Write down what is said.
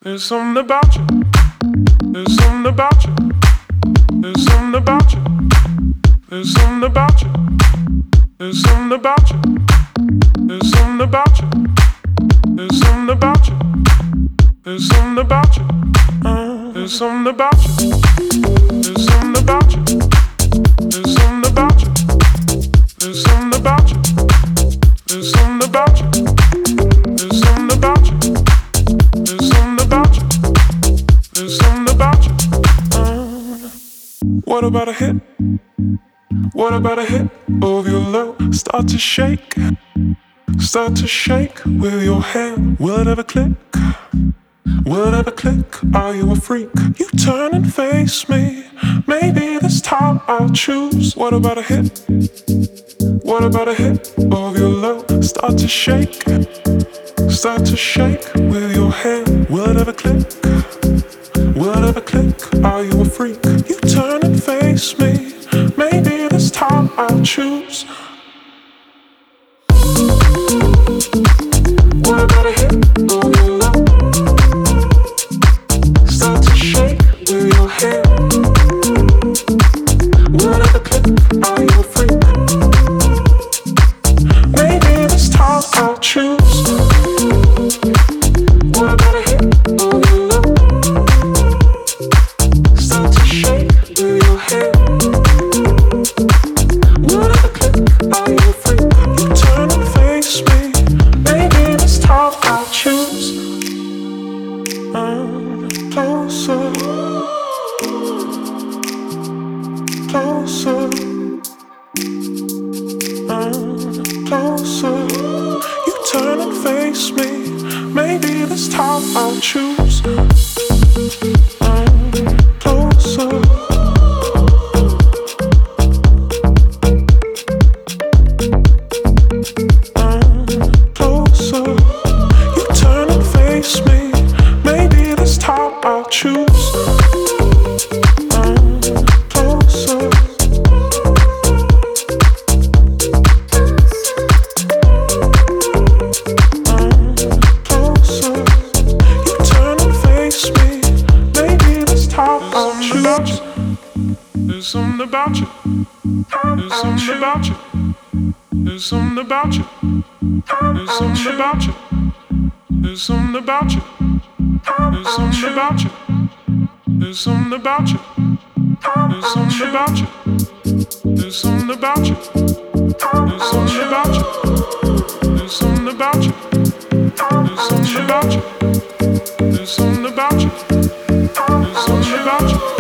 There's something about you. There's something about you. There's something about you. There's something about you. There's something about you. There's something about you. There's something about you. There's something about you. There's something about you. There's something about you. There's something about you. There's something about you. There's something about you. There's something about you. There's something about you. There's something about you. What about a hit? What about a hit of your love? Start to shake. Start to shake with your hand. Will it ever click? Will it ever click? Are you a freak? You turn and face me. Maybe this time I'll choose. What about a hit? What about a hit of your love? Start to shake. Start to shake with your hand. Will it ever click? Will it ever click? Are you a freak? You turn and face me. Maybe this time I'll choose. What about a hit of your love? Start to shake with your hand. Will it ever click? Are you a freak? Maybe this time I'll choose. What about a hit of your love? Start to shake with your hand. Will it ever click? Are you a freak? You turn and face me. Maybe this time I'll choose. Closer, closer, closer. You turn and face me. Maybe this time I'll choose. Closer. Closer. You turn and face me. Maybe this time I'll choose. Closer. Closer. You turn and face me. Maybe this time I'll choose. There's something about you. There's something about you. There's something about you. There's something about you. There's something about you. There's something about you. There's something about you. There's something about you. There's something about you. There's something about you. There's something about you. There's something about you. There's something about you. There's something about you.